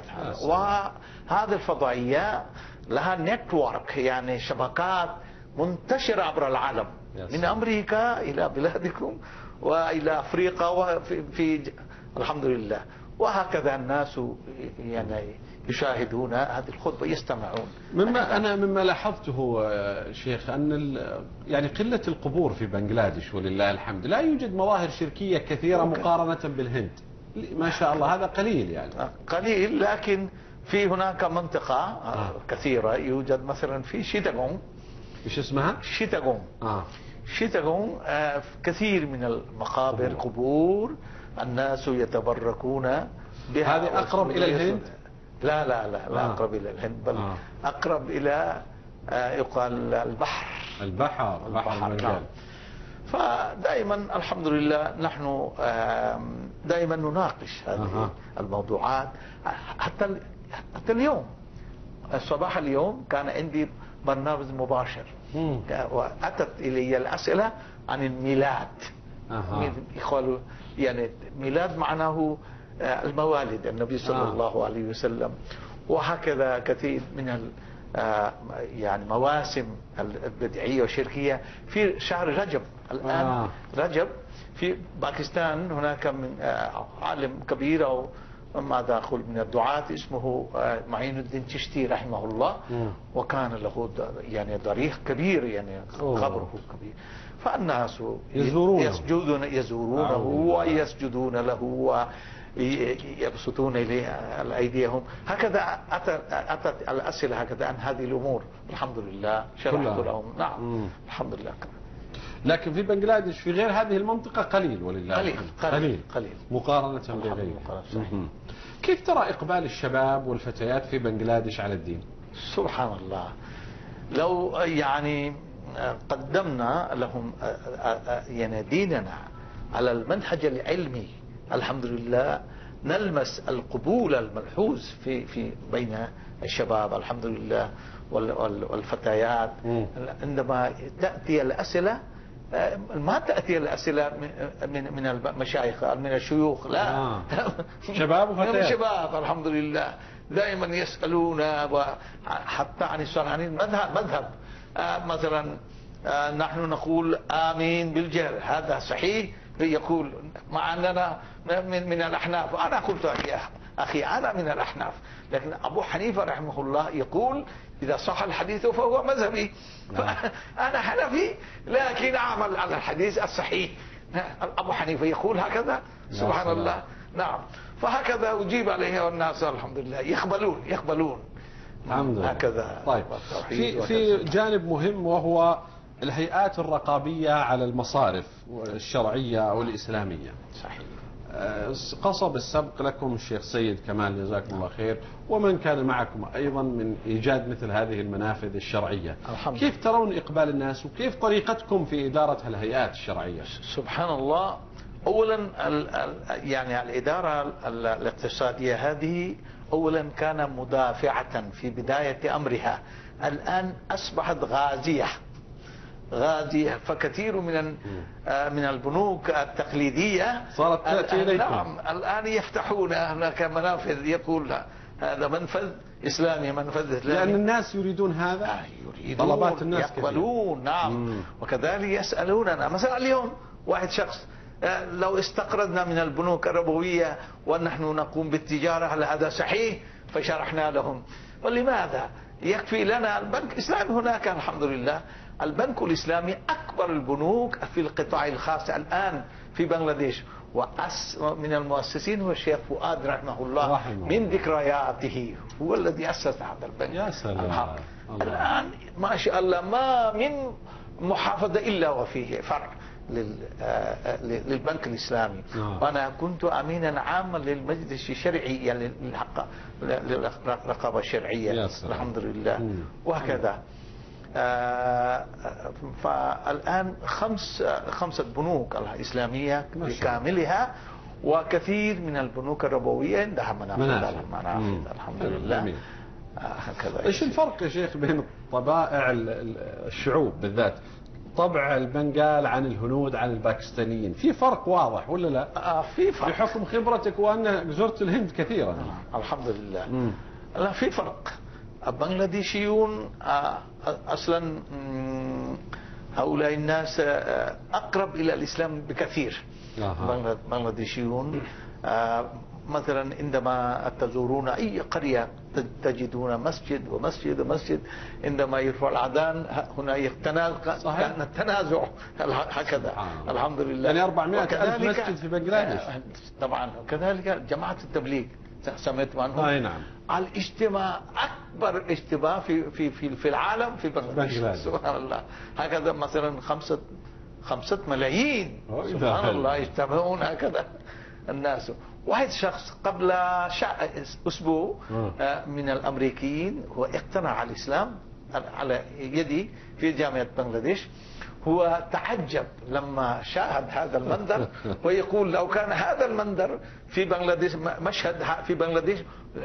وهذه الفضائية لها نتورك، يعني شبكات منتشرة عبر العالم، من أمريكا إلى بلادكم وإلى أفريقيا وفي في الحمد لله. وهكذا الناس يعني يشاهدون هذه الخطبة، يستمعون. مما أنا مما لاحظته شيخ أن يعني قلة القبور في بنغلاديش ولله الحمد، لا يوجد مظاهر شركية كثيرة مقارنة بالهند ما شاء الله. هذا قليل يعني قليل، لكن في هناك منطقة آه. كثيرة يوجد، مثلا في شيتاغون. ايش اسمها؟ شيتاغون. اه شيتاغون آه كثير من المقابر قبور, قبور الناس يتبركون بها. هذه أقرب إلى الهند؟ لا لا لا لا آه. أقرب إلى الهند، بل آه. أقرب إلى آه يقال البحر. البحر البحر نعم. فدائما الحمد لله نحن دائما نناقش هذه آه. الموضوعات. حتى حتى اليوم صباح اليوم كان عندي برنامج مباشر، مم. وأتت إلي الأسئلة عن الميلاد. آه. يقولوا يعني ميلاد معناه الموالد النبي صلى آه. الله عليه وسلم، وهكذا كثير من ال يعني مواسم البدعية والشركية في شهر رجب الآن. آه. رجب في باكستان هناك من عالم كبير أو ماذا أقول من الدعاة اسمه معين الدين تشتي رحمه الله. م. وكان له يعني ضريح كبير، يعني قبره كبير، فالناس يزورونه يسجدون يزورونه آه. ويسجدون له ويبسطون إليه أيديهم. هكذا أتت الأسئلة هكذا عن هذه الأمور. الحمد لله شرحت لهم. نعم. م. الحمد لله. لكن في بنغلاديش في غير هذه المنطقة قليل ولله قليل قليل, قليل, قليل مقارنة بغيرها. كيف ترى إقبال الشباب والفتيات في بنغلاديش على الدين؟ سبحان الله. لو يعني قدمنا لهم يعني ديننا على المنهج العلمي الحمد لله نلمس القبول الملحوظ في في بين الشباب الحمد لله والفتيات. عندما تأتي الأسئلة ما تأتي الأسئلة من من المشايخ من الشيوخ، لا آه. شباب وفتيات شباب الحمد لله دائما يسألون حتى عن السؤال عن المذهب مذهب مثلا نحن نقول آمين بالجهر، هذا صحيح؟ يقول مع أننا من, من الأحناف. أنا قلت يا أخي أنا من الأحناف، لكن أبو حنيفة رحمه الله يقول إذا صح الحديث فهو مذهبي. أنا حنفي لكن أعمل على الحديث الصحيح. أبو حنيفة يقول هكذا، سبحان الله. نعم، فهكذا أجيب عليه والناس الحمد لله يقبلون يقبلون الحمد لله. هكذا. طيب، في في جانب مهم وهو الهيئات الرقابية على المصارف الشرعية أو الإسلامية. صحيح. قصب السبق لكم الشيخ سيد كمال جزاكم الله خير، ومن كان معكم أيضا من إيجاد مثل هذه المنافذ الشرعية. كيف ترون إقبال الناس وكيف طريقتكم في إدارة الهيئات الشرعية؟ سبحان الله. أولا يعني الإدارة الاقتصادية هذه أولا كان مدافعة في بداية أمرها، الآن أصبحت غازية غازية. فكثير من من البنوك التقليدية صارت تأتي إليكم. نعم، الآن يفتحون هناك منافذ يقول هذا منفذ إسلامي منفذ إسلامي، لأن الناس يريدون هذا. آه يريدون طلبات الناس يقبلون كثير. نعم. مم. وكذلك يسألوننا مثلا اليوم واحد شخص لو استقرضنا من البنوك الربوية ونحن نقوم بالتجارة هل هذا صحيح؟ فشرحنا لهم. ولماذا؟ يكفي لنا البنك الإسلامي هناك الحمد لله. البنك الإسلامي أكبر البنوك في القطاع الخاص الآن في بنغلاديش، وأس من المؤسسين هو الشيخ فؤاد رحمه الله رحمه. من ذكرياته هو الذي أسس هذا البنك. يا سلام. الآن ما شاء الله ما من محافظة إلا وفيه فرع للبنك الإسلامي. آه. وأنا كنت أمينا عاما للمجلس الشرعي يعني للرقابة الشرعية الحمد لله. مم. وهكذا. آه فالآن خمس خمسة بنوك الإسلامية بكاملها، وكثير من البنوك الربوية عندها منافذ الحمد لله. هكذا. ايش الفرق يا شيخ بين طبائع الشعوب بالذات؟ طبع البنغال عن الهنود عن الباكستانيين، في فرق واضح ولا لا؟ آه في فرق بحكم خبرتك وأن زرت الهند كثيرا. آه الحمد لله. مم. لا في فرق. البنغلاديشيون أصلا هؤلاء الناس أقرب إلى الإسلام بكثير. البنغلاديشيون مثلا عندما تزورون أي قرية تجدون مسجد ومسجد ومسجد، عندما يرفع الأذان هنا يتنازع هكذا الحمد لله. يعني أربعمائة ألف مسجد في بنغلاديش طبعا. وكذلك جماعة التبليغ سمعت عنهم. اي نعم. الاجتماع اكبر اجتماع في في في في العالم في بنغلاديش سبحان الله. هكذا مثلا خمسة خمسة ملايين سبحان الله يجتمعون هكذا الناس. واحد شخص قبل اسبوع من الامريكيين هو اقتنع على الاسلام على يدي في جامعة بنغلاديش. هو تعجب لما شاهد هذا المنظر ويقول لو كان هذا المنظر في بنغلاديش مشهد في بنغلاديش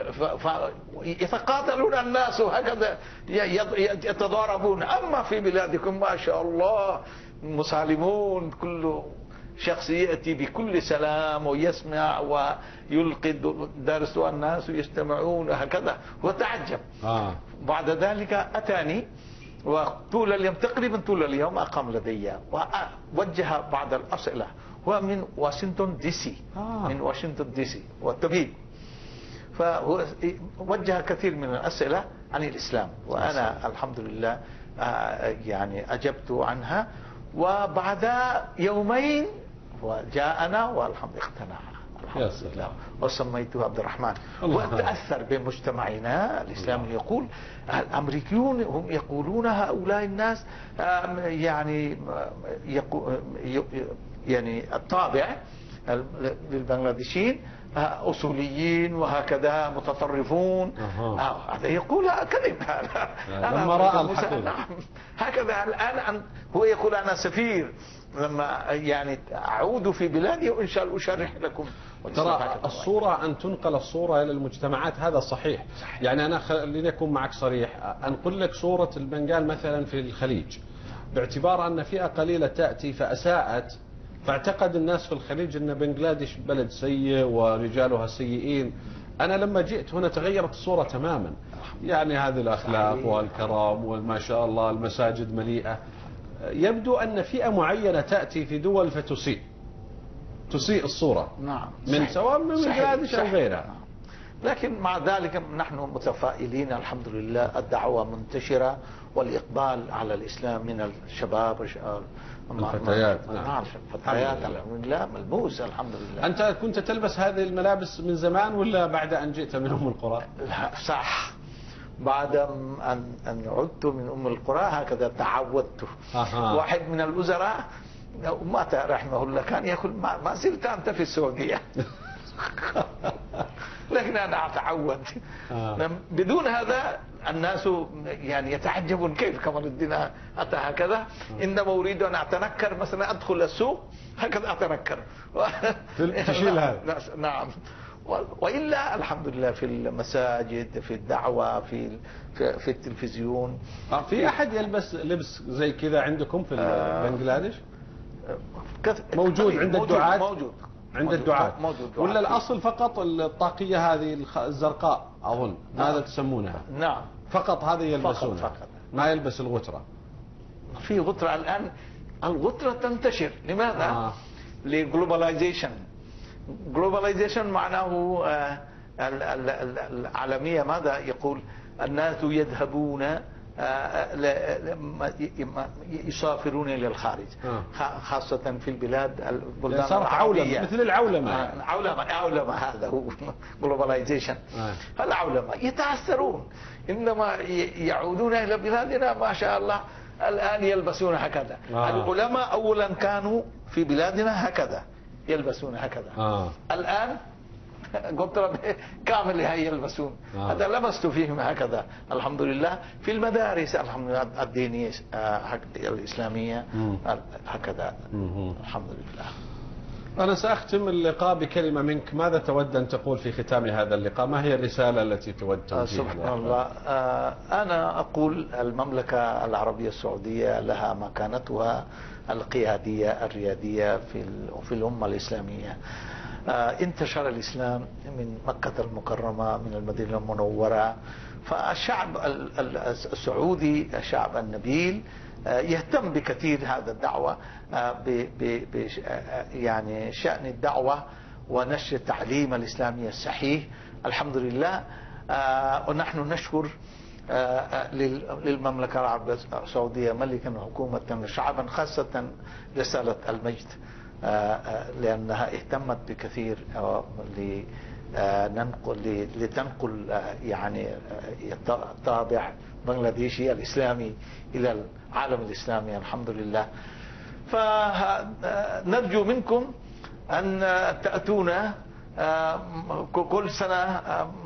يتقاتلون الناس وهكذا يتضاربون، أما في بلادكم ما شاء الله مسالمون، كل شخص يأتي بكل سلام ويسمع ويلقي درس والناس يستمعون هكذا. وتعجب. آه. بعد ذلك أتاني وطول اليوم تقريبا طول اليوم أقام لدي ووجه بعض الأسئلة. هو من واشنطن دي سي. آه. من واشنطن دي سي والطبيب، فهو وجه كثير من الأسئلة عن الإسلام وأنا أسلام. الحمد لله يعني أجبت عنها. وبعد يومين وجاءنا والحمد اقتنع الحمد لله وسميته عبد الرحمن. وتأثر بمجتمعنا الإسلامي. يقول الأمريكيون هم يقولون هؤلاء الناس يعني يعني الطابع للبنغلاديشيين أصوليين وهكذا متطرفون. هذا يقول كذب. لما رأى الحقيقة. نعم هكذا. الآن هو يقول أنا سفير، لما يعني أعود في بلادي وإن شاء الله أشرح لكم. ترى الصورة أن تنقل الصورة إلى المجتمعات هذا صحيح. صحيح. يعني أنا خليني أكون معك صريح، أنقل لك صورة البنغال مثلا في الخليج، باعتبار أن فئة قليلة تأتي فأساءت، فاعتقد الناس في الخليج أن بنغلاديش بلد سيء ورجالها سيئين. أنا لما جئت هنا تغيرت الصورة تماما، يعني هذه الأخلاق والكرم وما شاء الله المساجد مليئة. يبدو أن فئة معينة تأتي في دول فتسيء تسيء الصورة. نعم. من سواء من بنغلاديش أو غيرها. نعم. لكن مع ذلك نحن متفائلين الحمد لله، الدعوة منتشرة والإقبال على الإسلام من الشباب الفتيات. نعم الفتيات الحمد لله ملموس الحمد لله. أنت كنت تلبس هذه الملابس من زمان ولا بعد أن جئت من أم القرى؟ لا صح، بعد أن أن عدت من أم القرى هكذا تعودت. أها. واحد من الوزراء مات رحمه الله كان يقول ما زلت أنت في السعودية. لكن أنا أتعود. آه. بدون هذا الناس يعني يتعجبون كيف كمال الدين أتى هكذا. آه. إنما أريد أن أتنكر مثلا أدخل السوق هكذا أتنكر. تشيل هذا. نعم. وإلا الحمد لله في المساجد، في الدعوة، في في التلفزيون. آه. في أحد يلبس لبس زي كذا عندكم في آه. بنغلاديش؟ موجود عند الدعاة؟ موجود عند الدعاة. ولا الأصل فقط الطاقية هذه الزرقاء أظن ماذا تسمونها؟ نعم فقط هذه يلبسونها. فقط فقط. ما يلبس الغترة. في غترة الآن، الغترة تنتشر. لماذا؟ آه. للجلوباليزيشن. جلوباليزيشن معناه العالمية ماذا يقول؟ الناس يذهبون يسافرون إلى الخارج. آه. خاصة في البلاد البلدان العربية مثل العولمة. آه. عولمة عولمة هذا هو جلوباليزيشن. آه. العولمة يتأثرون، إنما يعودون إلى بلادنا ما شاء الله الآن يلبسون هكذا. آه. العلماء أولا كانوا في بلادنا هكذا يلبسون هكذا. آه. الآن قطرة كامل هي يلبسون. آه. هذا لبست فيهم هكذا الحمد لله. في المدارس الحمد لله الدينية الإسلامية هكذا الحمد لله. أنا سأختم اللقاء بكلمة منك. ماذا تود أن تقول في ختام هذا اللقاء؟ ما هي الرسالة التي تود توجيهها؟ سبحان الله. أنا أقول المملكة العربية السعودية لها مكانتها القيادية الريادية في في الأمة الإسلامية. انتشر الإسلام من مكة المكرمة من المدينة المنورة، فالشعب السعودي شعب النبيل يهتم بكثير هذا الدعوة ب يعني شأن الدعوة ونشر التعليم الإسلامي الصحيح الحمد لله. ونحن نشكر للمملكة العربية السعودية ملكا وحكومة وشعبا، خاصة رسالة المجد لأنها اهتمت بكثير لننقل لتنقل يعني طابع بنغلاديشي الإسلامي إلى العالم الإسلامي الحمد لله. فنرجو منكم أن تأتونا كل سنة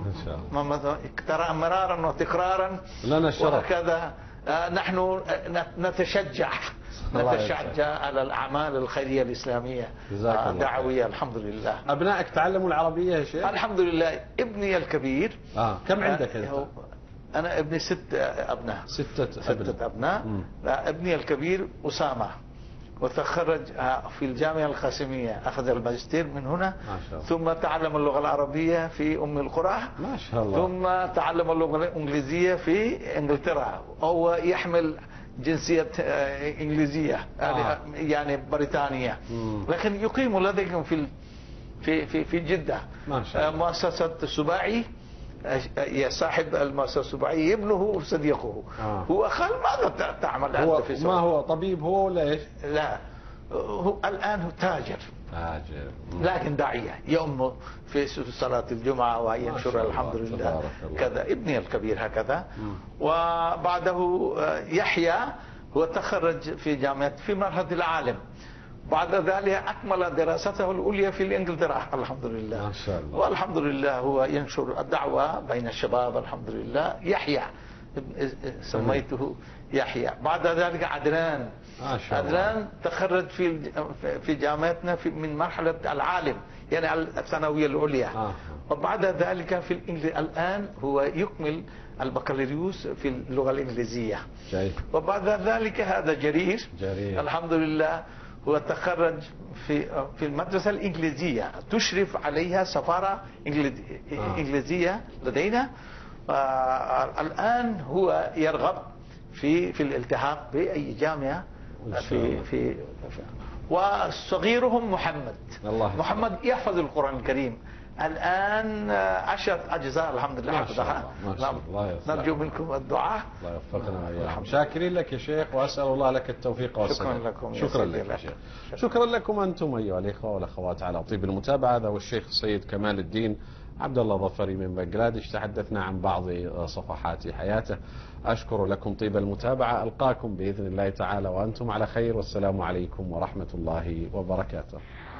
مرارا وتكرارا لنا الشرف. وهكذا نحن نتشجع نتشجع على الأعمال الخيرية الإسلامية الدعوية الحمد لله. أبنائك تعلموا العربية يا شيخ؟ الحمد لله. ابني الكبير آه. كم عندك أنت؟ أنا ابني ست أبناء. ستة ستة أبناء. ابني الكبير أسامة وتخرج في الجامعة القاسمية، أخذ الماجستير من هنا، ثم تعلم اللغة العربية في أم القرى، ما شاء الله، ثم تعلم اللغة الإنجليزية في إنجلترا. هو يحمل جنسية إنجليزية آه. يعني بريطانية، لكن يقيم لديهم في في في في جدة. ما شاء الله. مؤسسة السباعي، يا صاحب المؤسسة السباعية ابنه صديقه. آه. هو قال ماذا تعمل هو أنت في السعودية؟ ما هو طبيب هو ولا ايش؟ لا، هو الآن هو تاجر. تاجر لكن داعية يؤم في صلاة الجمعة وينشر الحمد لله كذا. ابني الكبير هكذا. مم. وبعده يحيى هو تخرج في جامعة في مرحلة العالم، بعد ذلك أكمل دراسته العليا في إنجلترا الحمد لله. ما شاء الله. والحمد لله هو ينشر الدعوة بين الشباب الحمد لله. يحيى سميته يحيى. بعد ذلك عدنان. ما شاء الله. عدنان تخرج في في جامعتنا في من مرحلة العالم يعني الثانوية العليا. آه. وبعد ذلك في الإنجليزي الآن هو يكمل البكالوريوس في اللغة الإنجليزية. جيد. وبعد ذلك هذا جرير. جرير. الحمد لله هو تخرج في في المدرسة الإنجليزية تشرف عليها سفارة إنجليزية لدينا. آه الآن هو يرغب في في الالتحاق بأي جامعة في في وصغيرهم محمد. الله محمد يحفظ القرآن الكريم الآن عشرة أجزاء الحمد لله حفظها. نرجو منكم الدعاء. الله يوفقنا وإياكم. شاكرين لك يا شيخ وأسأل الله لك التوفيق والسداد. شكرا لكم. شكرا لك يا شيخ. شكرا لكم أنتم أيها الإخوة والأخوات على طيب المتابعة. هذا هو الشيخ السيد كمال الدين عبد الله ظفري من بنغلاديش. تحدثنا عن بعض صفحات حياته. أشكر لكم طيب المتابعة. ألقاكم بإذن الله تعالى وأنتم على خير والسلام عليكم ورحمة الله وبركاته.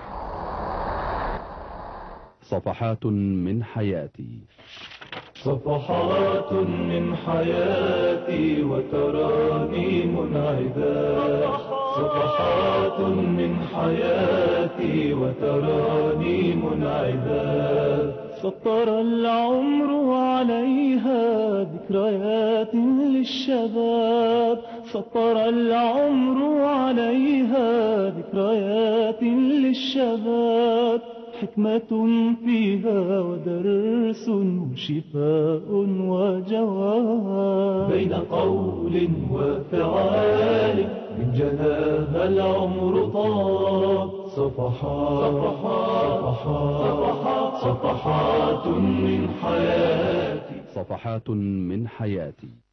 صفحات من حياتي. صفحات من حياتي وترانيم عذاب. صفحات من حياتي وترانيم عذاب. سطر العمر عليها ذكريات للشباب. سطر العمر عليها ذكريات للشباب. حكمة فيها ودرس وشفاء وجواب. بين قول وفعال من جناها العمر طاب. صفحات صفحات صفحات صفحات من حياتي. صفحات من حياتي.